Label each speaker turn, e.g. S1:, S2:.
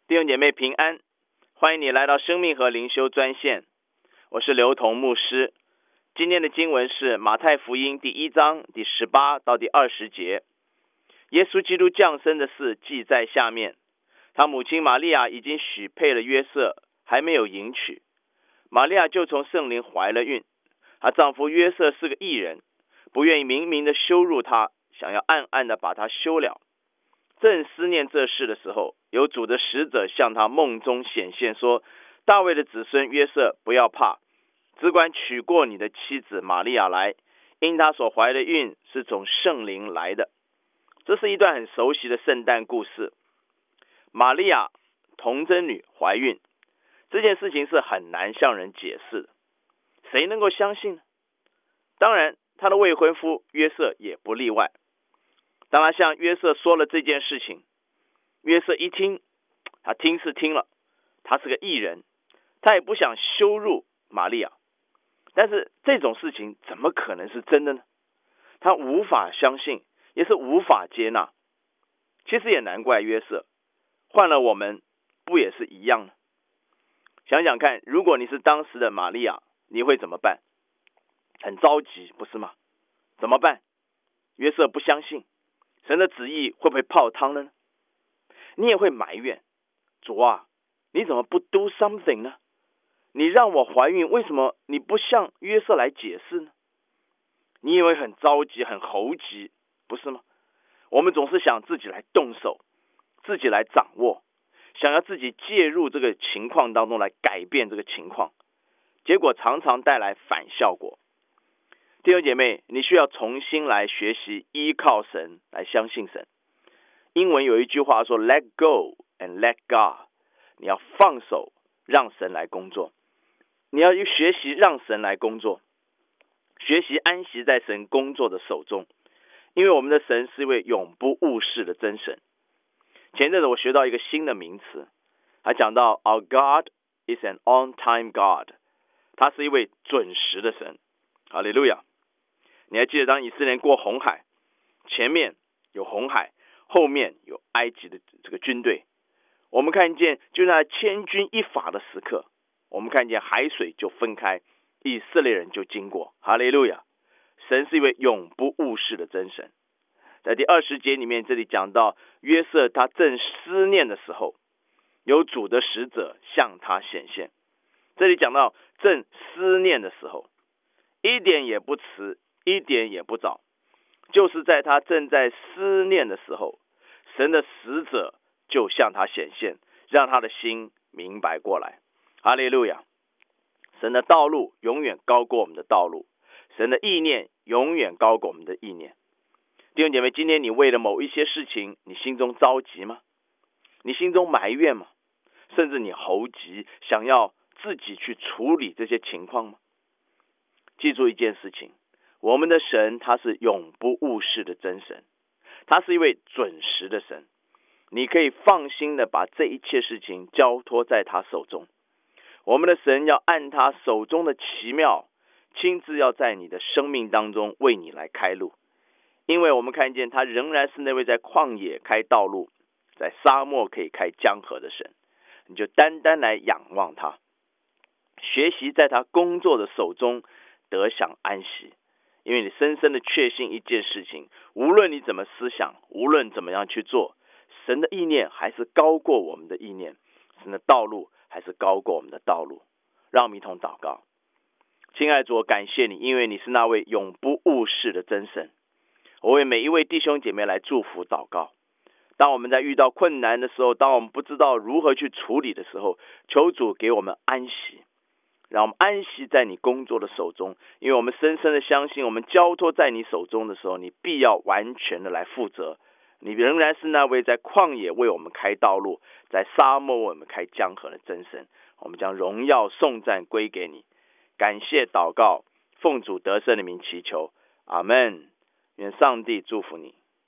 S1: 弟兄姐妹平安，欢迎你来到生命和灵修专线，我是刘同牧师。今天的经文是马太福音第1章第18到第20节。耶稣基督降生的事记在下面。他母亲玛利亚已经许配了约瑟，还没有迎娶。玛利亚就从圣灵怀了孕。她丈夫约瑟是个义人，不愿意明明的羞辱她，想要暗暗的把她休了。正思念这事的时候，有主的使者向他梦中显现说，大卫的子孙约瑟，不要怕，只管娶过你的妻子玛利亚来，因她所怀的孕是从圣灵来的。这是一段很熟悉的圣诞故事。玛利亚童贞女怀孕，这件事情是很难向人解释的，谁能够相信呢？当然她的未婚夫约瑟也不例外。当他向约瑟说了这件事情，约瑟一听，他听是听了，他是个义人，他也不想羞辱玛利亚，但是这种事情怎么可能是真的呢？他无法相信，也是无法接纳。其实也难怪约瑟，换了我们不也是一样呢？想想看，如果你是当时的玛利亚，你会怎么办？很着急，不是吗？怎么办？约瑟不相信神的旨意，会不会泡汤了呢？你也会埋怨，主啊，你怎么不 do something 呢？你让我怀孕，为什么你不向约瑟来解释呢？你也会很着急，很猴急，不是吗？我们总是想自己来动手，自己来掌握，想要自己介入这个情况当中来改变这个情况，结果常常带来反效果。弟兄姐妹，你需要重新来学习依靠神，来相信神。英文有一句话说 Let go and let God， 你要放手，让神来工作。你要学习让神来工作，学习安息在神工作的手中，因为我们的神是一位永不误事的真神。前阵子我学到一个新的名词，他讲到 Our God is an on-time God， 他是一位准时的神。哈利路亚！你还记得当以色列人过红海，前面有红海，后面有埃及的这个军队，我们看见就在千钧一发的时刻，我们看见海水就分开，以色列人就经过。哈利路亚！神是一位永不误事的真神。在第20节里面，这里讲到约瑟他正思念的时候，有主的使者向他显现。这里讲到正思念的时候，一点也不迟，一点也不早，就是在他正在思念的时候，神的使者就向他显现，让他的心明白过来。哈利路亚！神的道路永远高过我们的道路，神的意念永远高过我们的意念。弟兄姐妹，今天你为了某一些事情，你心中着急吗？你心中埋怨吗？甚至你猴急，想要自己去处理这些情况吗？记住一件事情，我们的神他是永不误事的真神，他是一位准时的神。你可以放心的把这一切事情交托在他手中。我们的神要按他手中的奇妙，亲自要在你的生命当中为你来开路。因为我们看见他仍然是那位在旷野开道路，在沙漠可以开江河的神。你就单单来仰望他，学习在他工作的手中得享安息。因为你深深的确信一件事情，无论你怎么思想，无论怎么样去做，神的意念还是高过我们的意念，神的道路还是高过我们的道路。让我们一同祷告。亲爱的主，我感谢你，因为你是那位永不误事的真神。我为每一位弟兄姐妹来祝福祷告。当我们在遇到困难的时候，当我们不知道如何去处理的时候，求主给我们安息，让我们安息在你工作的手中。因为我们深深的相信，我们交托在你手中的时候，你必要完全的来负责。你仍然是那位在旷野为我们开道路，在沙漠为我们开江河的真神。我们将荣耀颂赞归给你。感谢祷告，奉主得胜的名祈求，阿们。愿上帝祝福你。